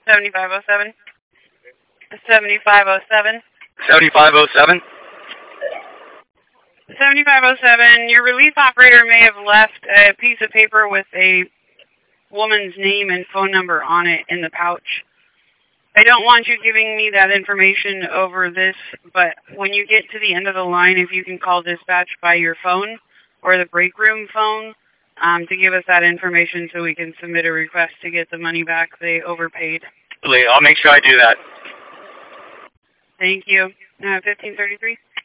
7507. 7507. 7507. 7507, your relief operator may have left a piece of paper with a woman's name and phone number on it in the pouch. I don't want you giving me that information over this, but when you get to the end of the line, if you can call dispatch by your phone or the break room phone to give us that information so we can submit a request to get the money back they overpaid. I'll make sure I do that. Thank you. 1533.